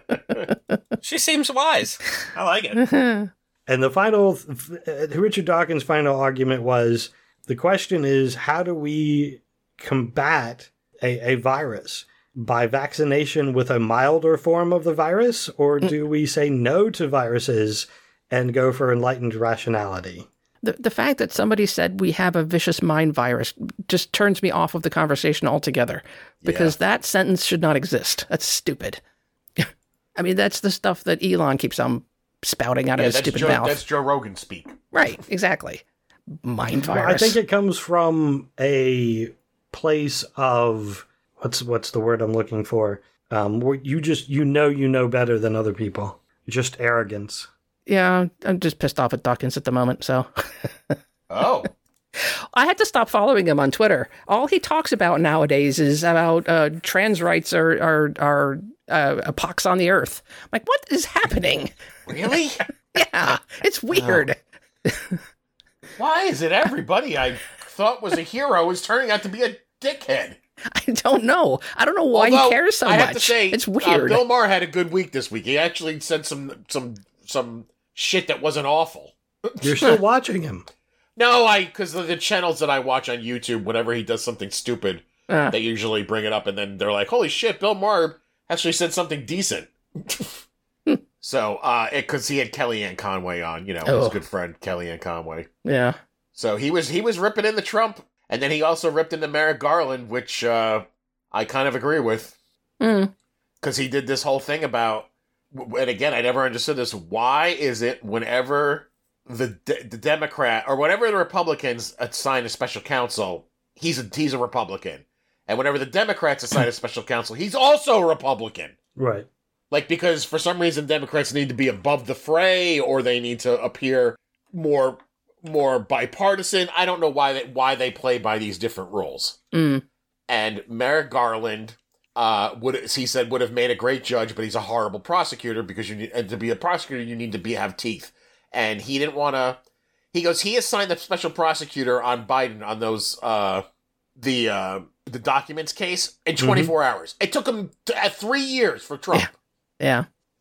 She seems wise. I like it. And the final, Richard Dawkins' final argument was, the question is, how do we combat a, a virus? By vaccination with a milder form of the virus? Or do we say no to viruses and go for enlightened rationality? The, the fact that somebody said we have a vicious mind virus just turns me off of the conversation altogether. Because yeah. that sentence should not exist. That's stupid. I mean, that's the stuff that Elon keeps on spouting out yeah, of his stupid Joe, mouth. That's Joe Rogan speak. Right, exactly. Mind virus. Well, I think it comes from a place of, what's what's the word I'm looking for? Um, where you just, you know you know better than other people. Just arrogance. Yeah, I'm just pissed off at Dawkins at the moment, so. Oh. I had to stop following him on Twitter. All he talks about nowadays is about uh, trans rights are, are, are uh, a pox on the earth. I'm like, what is happening? Really? Yeah, it's weird. Oh. Why is it everybody I thought was a hero is turning out to be a dickhead? I don't know. I don't know why Although, he cares so I much. have to say, it's weird. Uh, Bill Maher had a good week this week. He actually said some some some shit that wasn't awful. You're still watching him. No, I because the, the channels that I watch on YouTube, whenever he does something stupid, uh. they usually bring it up, and then they're like, "Holy shit, Bill Maher actually said something decent." So, uh, because he had Kellyanne Conway on, you know, oh. his good friend Kellyanne Conway. Yeah. So he was he was ripping into Trump, and then he also ripped into Merrick Garland, which uh, I kind of agree with, because mm. he did this whole thing about, and again, I never understood this. Why is it whenever the de- the Democrat or whenever the Republicans assign a special counsel, he's a he's a Republican, and whenever the Democrats assign a special counsel, he's also a Republican, right? Like, because for some reason Democrats need to be above the fray, or they need to appear more more bipartisan. I don't know why they, why they play by these different rules. Mm. And Merrick Garland, uh, would he said would have made a great judge, but he's a horrible prosecutor because you need, and to be a prosecutor you need to be have teeth. And he didn't want to. He goes. He assigned the special prosecutor on Biden on those uh, the uh, the documents case in twenty-four mm-hmm. hours. It took him to, uh, three years for Trump. Yeah. Yeah.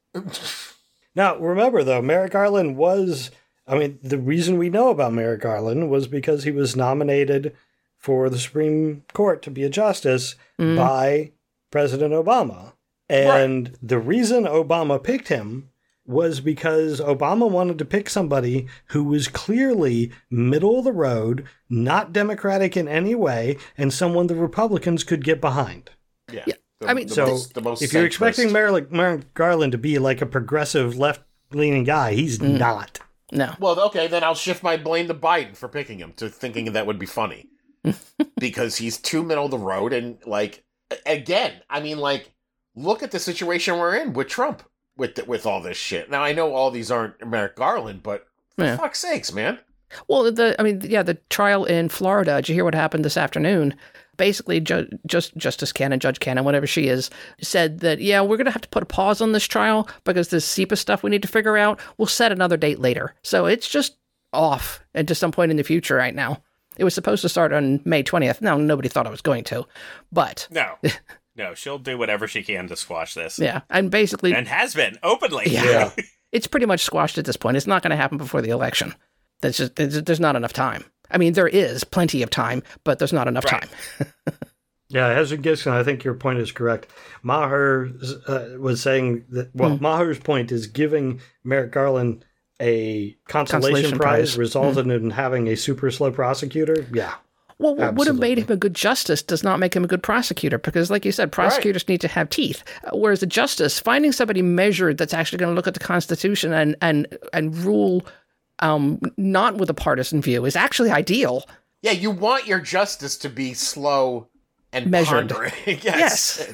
Now, remember, though, Merrick Garland was, I mean, the reason we know about Merrick Garland was because he was nominated for the Supreme Court to be a justice mm. by President Obama. And right. the reason Obama picked him was because Obama wanted to pick somebody who was clearly middle of the road, not Democratic in any way, and someone the Republicans could get behind. Yeah. yeah. The, I mean, the so most, the most if you're centrist. expecting Merrick, Merrick Garland to be like a progressive left-leaning guy, he's mm. not. No. Well, okay, then I'll shift my blame to Biden for picking him, to thinking that would be funny. Because he's too middle of the road, and, like, again, I mean, like, look at the situation we're in with Trump, with the, with all this shit. Now, I know all these aren't Merrick Garland, but for Yeah. fuck's sakes, man. Well, the I mean, yeah, the trial in Florida, did you hear what happened this afternoon? Basically, ju- just Justice Cannon, Judge Cannon, whatever she is, said that, yeah, we're going to have to put a pause on this trial because this SEPA stuff we need to figure out. We'll set another date later. So it's just off at just some point in the future right now. It was supposed to start on May twentieth. Now, nobody thought it was going to, but... No. No, she'll do whatever she can to squash this. Yeah, and basically... And has been, openly. Yeah. Yeah. It's pretty much squashed at this point. It's not going to happen before the election. There's just, there's, there's not enough time. I mean, there is plenty of time, but there's not enough Right. time. Yeah, Hezron Gibson, I think your point is correct. Maher uh, was saying that, well, Hmm. Maher's point is giving Merrick Garland a consolation, Consolation prize, prize. resulted in having a super slow prosecutor. Yeah. Well, what would have made Absolutely. him a good justice does not make him a good prosecutor because, like you said, prosecutors need to have teeth. Uh, Whereas a justice, finding somebody measured that's actually going to look at the Constitution and and and rule um, not with a partisan view is actually ideal. Yeah, you want your justice to be slow and Measured. pondering. yes. Yes.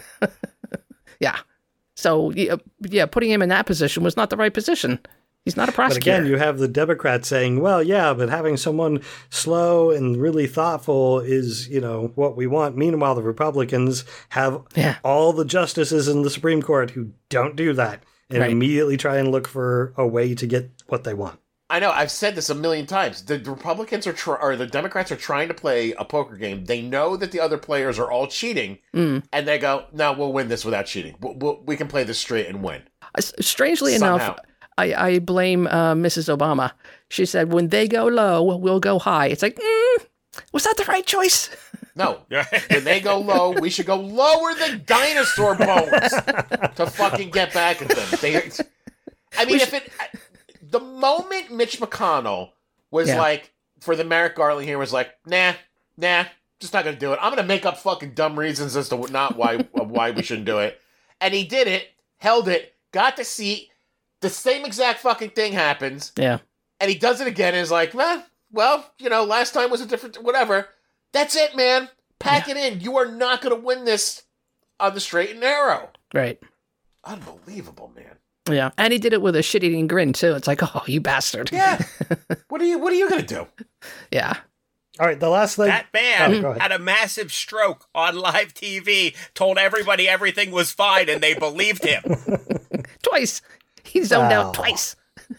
Yeah. So, yeah, yeah, putting him in that position was not the right position. He's not a But prosecutor. again, you have the Democrats saying, well, yeah, but having someone slow and really thoughtful is, you know, what we want. Meanwhile, the Republicans have Yeah. all the justices in the Supreme Court who don't do that and Right. immediately try and look for a way to get what they want. I know, I've said this a million times. The Republicans are, tr- or the Democrats are trying to play a poker game. They know that the other players are all cheating, Mm. and they go, no, we'll win this without cheating. We'll, we'll, we can play this straight and win. S- Strangely Somehow. enough, I, I blame uh, Missus Obama. She said, when they go low, we'll go high. It's like, mm, was that the right choice? No. When they go low, we should go lower than dinosaur bones to fucking get back at them. They, I mean, if it... The moment Mitch McConnell was Yeah. like, for the Merrick Garland here, was like, nah, nah, just not going to do it. I'm going to make up fucking dumb reasons as to not why why we shouldn't do it. And he did it, held it, got the seat. The same exact fucking thing happens. Yeah. And he does it again and is like, well, well, you know, last time was a different, whatever. That's it, man. Pack it in. You are not going to win this on the straight and narrow. Right. Unbelievable, man. Yeah. And he did it with a shit-eating grin, too. It's like, oh, you bastard. Yeah. what are you, what are you going to do? Yeah. All right, the last thing. That man Oh, go ahead. had a massive stroke on live T V, told everybody everything was fine, and they believed him. Twice. He zoned Wow. out twice.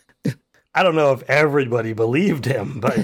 I don't know if everybody believed him, but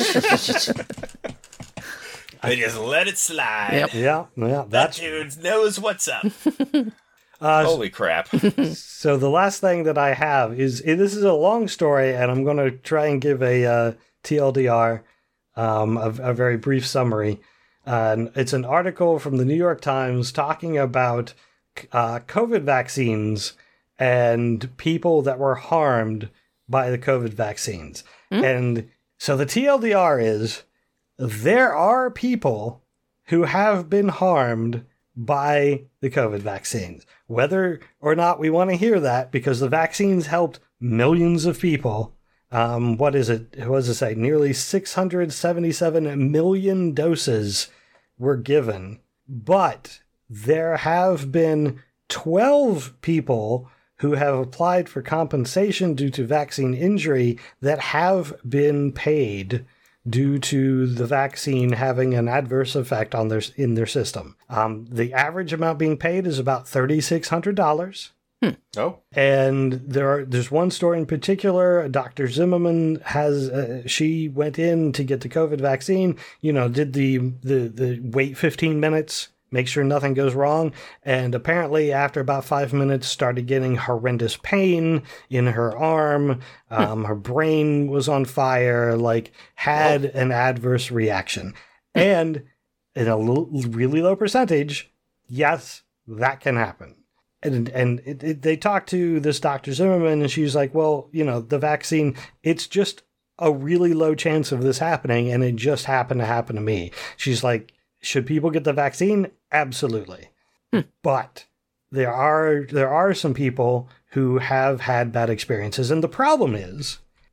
They just let it slide. Yep. yeah, yeah, That that's dude knows what's up. uh, Holy crap. So the last thing that I have is eh, this is a long story, and I'm going to try and give a uh, T L D R, um, a, a very brief summary. And it's an article from the New York Times talking about uh, COVID vaccines and people that were harmed by the COVID vaccines. And so the T L D R is there are people who have been harmed by the COVID vaccines. Whether or not we want to hear that, because the vaccines helped millions of people. Um, what is it? What does it say? Nearly six hundred seventy-seven million doses were given. But there have been twelve people who have applied for compensation due to vaccine injury that have been paid due to the vaccine having an adverse effect on their in their system. Um, the average amount being paid is about three thousand six hundred dollars. Oh. And there are there's one story in particular. Doctor Zimmerman has uh, she went in to get the COVID vaccine. You know, did the the the wait fifteen minutes, make sure nothing goes wrong, and apparently after about five minutes started getting horrendous pain in her arm. Um, her brain was on fire. Like had an adverse reaction, and in a l- really low percentage, yes, that can happen. And and it, it, they talked to this Doctor Zimmerman, and she's like, well, you know, the vaccine, it's just a really low chance of this happening, and it just happened to happen to me. She's like, should people get the vaccine? Absolutely. But there are there are some people who have had bad experiences, and the problem is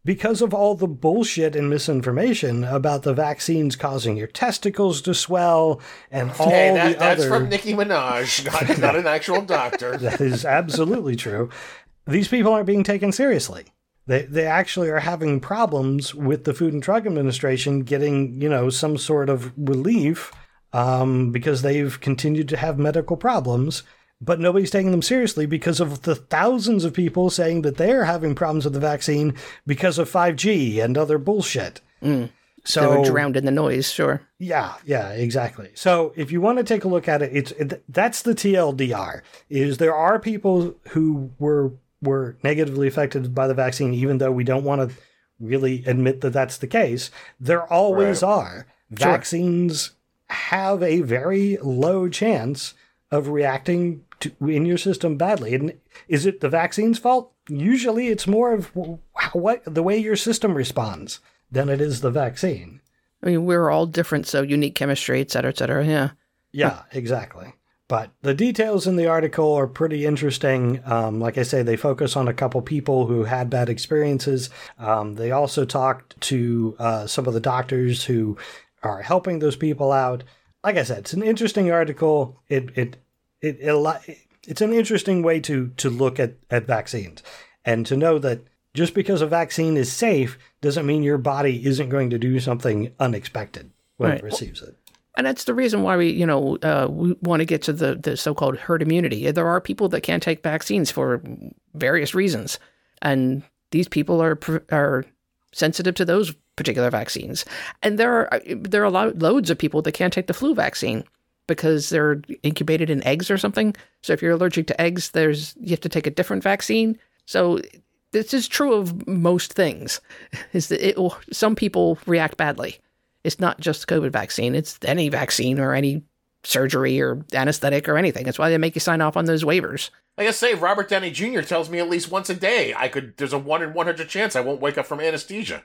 because of all the bullshit and misinformation about the vaccines causing your testicles to swell and all hey, that, the that's other... from Nicki Minaj, not, not an actual doctor. That is absolutely true. These people aren't being taken seriously. They they actually are having problems with the Food and Drug Administration getting, you know, some sort of relief um, because they've continued to have medical problems, but nobody's taking them seriously because of the thousands of people saying that they're having problems with the vaccine because of five G and other bullshit. Mm. So they were drowned in the noise, sure. Yeah, yeah, exactly. So if you want to take a look at it, it's it, that's the T L D R, is there are people who were were negatively affected by the vaccine, even though we don't want to really admit that that's the case. There always Right. are. Sure. Vaccines have a very low chance of reacting to, in your system badly. And is it the vaccine's fault? Usually it's more of what the way your system responds than it is the vaccine. I mean, we're all different, so unique chemistry, et cetera, et cetera, yeah. Yeah, exactly. But the details in the article are pretty interesting. Um, like I say, they focus on a couple people who had bad experiences. Um, they also talked to uh, some of the doctors who are helping those people out. Like I said, it's an interesting article. It it it, it it's an interesting way to to look at, at vaccines, and to know that just because a vaccine is safe doesn't mean your body isn't going to do something unexpected when Right. it receives it. And that's the reason why we, you know, uh, we want to get to the, the so-called herd immunity. There are people that can't take vaccines for various reasons, and these people are are sensitive to those particular vaccines. And there are there are a lot, loads of people that can't take the flu vaccine because they're incubated in eggs or something. So if you're allergic to eggs, there's you have to take a different vaccine. So this is true of most things. Is that it, some people react badly. It's not just COVID vaccine. It's any vaccine or any surgery or anesthetic or anything. That's why they make you sign off on those waivers. Like I say, Robert Downey Junior tells me at least once a day I could. There's a one in one hundred chance I won't wake up from anesthesia.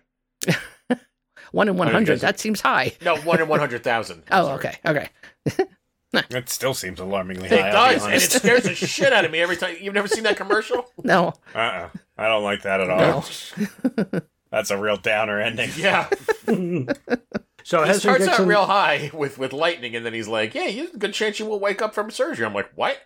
One in one hundred. Okay. That seems high. No, one in one hundred thousand. Oh, okay, okay. That still seems alarmingly It high. I'll be does, and it honest. scares the shit out of me every time. You've never seen that commercial? No, Uh-uh. I don't like that at all. no. That's a real downer ending. Yeah. So He Heston starts out Dixon, real high with, with lightning, and then he's like, yeah, there's a good chance you will wake up from surgery. I'm like, what?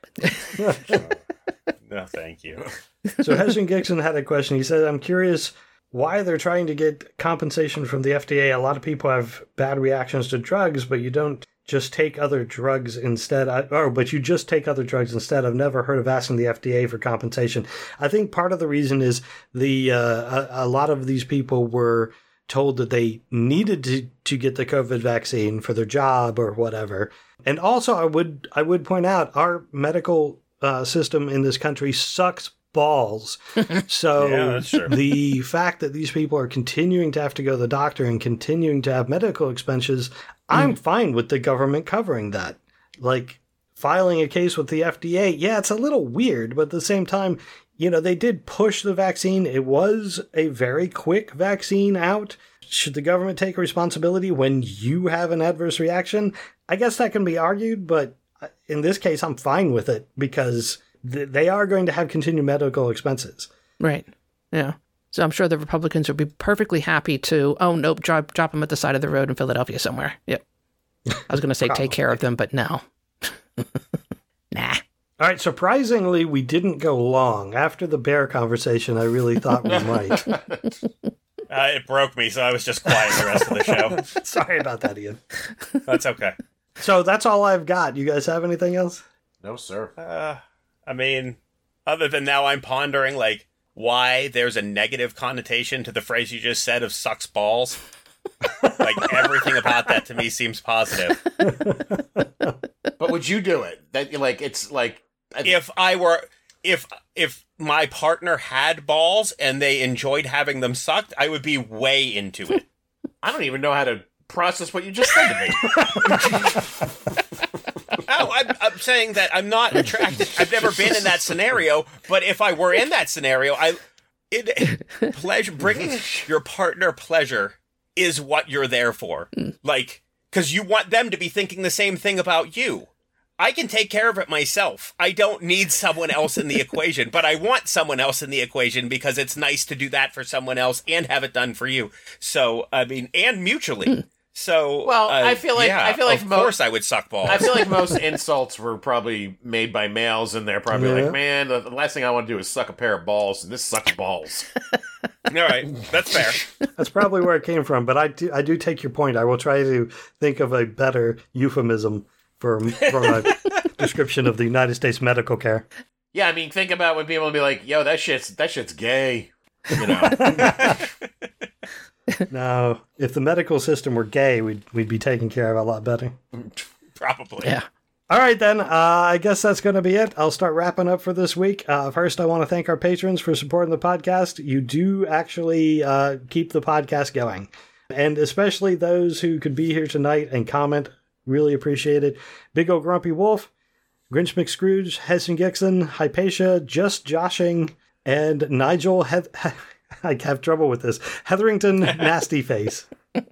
No, thank you. so Heston Dixon had a question. He said, I'm curious why they're trying to get compensation from the F D A. A lot of people have bad reactions to drugs, but you don't just take other drugs instead. Or, but you just take other drugs instead. I've never heard of asking the F D A for compensation. I think part of the reason is the uh, a, a lot of these people were told that they needed to, to get the COVID vaccine for their job or whatever. And also, I would I would point out our medical uh, system in this country sucks balls. So Yeah, that's true. the fact that these people are continuing to have to go to the doctor and continuing to have medical expenses, I'm fine with the government covering that. Like filing a case with the F D A, yeah, it's a little weird, but at the same time, you know, they did push the vaccine. It was a very quick vaccine out. Should the government take responsibility when you have an adverse reaction? I guess that can be argued, but in this case, I'm fine with it because th- they are going to have continued medical expenses. Right. Yeah. So I'm sure the Republicans would be perfectly happy to, oh, nope, drop, drop them at the side of the road in Philadelphia somewhere. Yep. I was going to say take care of them, but no. Nah. All right, surprisingly, we didn't go long. After the bear conversation, I really thought we might. Uh, it broke me, so I was just quiet the rest of the show. Sorry about that, Ian. That's okay. So that's all I've got. You guys have anything else? No, sir. Uh, I mean, other than now I'm pondering, like, why there's a negative connotation to the phrase you just said of sucks balls. Like, everything about that to me seems positive. But would you do it? That like it's like If I were... If if my partner had balls and they enjoyed having them sucked, I would be way into it. I don't even know how to process what you just said to me. Oh, I'm, I'm saying that I'm not attracted. I've never been in that scenario, but if I were in that scenario, I it, pleasure bringing your partner pleasure is what you're there for. Like, because you want them to be thinking the same thing about you. I can take care of it myself. I don't need someone else in the equation, but I want someone else in the equation because it's nice to do that for someone else and have it done for you. So, I mean, and mutually. Mm. So, well, uh, I feel like yeah, I feel like of mo- course I would suck balls. I feel like most insults were probably made by males, and they're probably yeah. like, "Man, the, the last thing I want to do is suck a pair of balls, and this sucks balls." All right, that's fair. That's probably where it came from, but I do I do take your point. I will try to think of a better euphemism for for a description of the United States medical care. Yeah, I mean, think about when people will be like, "Yo, that shit's that shit's gay," you know. No, if the medical system were gay, we'd we'd be taken care of a lot better. Probably. Yeah. All right, then. Uh, I guess that's going to be it. I'll start wrapping up for this week. Uh, first, I want to thank our patrons for supporting the podcast. You do actually uh, keep the podcast going, and especially those who could be here tonight and comment. Really appreciate it. Big Ol' Grumpy Wolf, Grinch McScrooge, Heston Gixon, Hypatia, Just Joshing, and Nigel. Heath- I have trouble with this. Hetherington Nasty Face.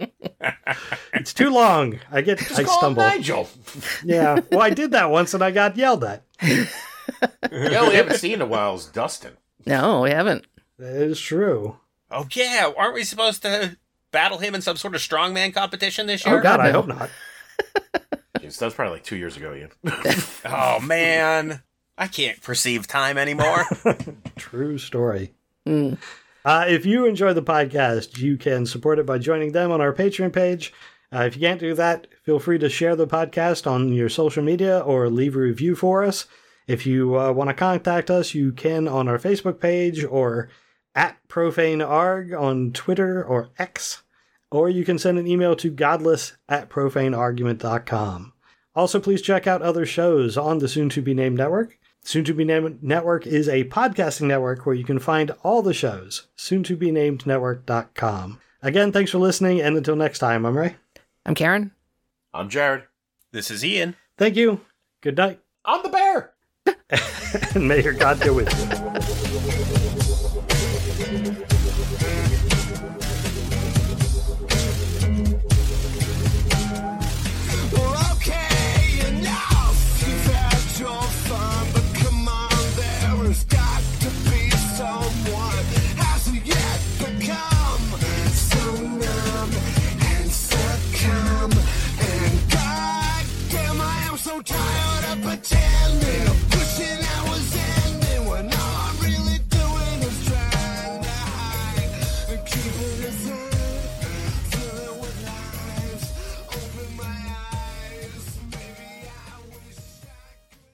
It's too long. I get. Just I call stumble. him Nigel. Yeah. Well, I did that once and I got yelled at. The only haven't seen in a while is Dustin. No, we haven't. That is true. Oh yeah, aren't we supposed to battle him in some sort of strongman competition this year? Oh God, God, I no. hope not. Jeez, that was probably like two years ago, Ian. Oh man, I can't perceive time anymore. True story. Mm. Uh, if you enjoy the podcast, you can support it by joining them on our Patreon page. Uh, if you can't do that, feel free to share the podcast on your social media or leave a review for us. If you uh, want to contact us, you can on our Facebook page or at profanearg on Twitter or X. Or you can send an email to godless at profaneargument dot com. Also, please check out other shows on the soon-to-be-named network. Soon to be Named Network is a podcasting network where you can find all the shows. soon to be named network dot com. Again, thanks for listening, and until next time, I'm Ray. I'm Karen. I'm Jared. This is Ian. Thank you. Good night. I'm the bear. And may your God go with you. So tired of pretending, pushing out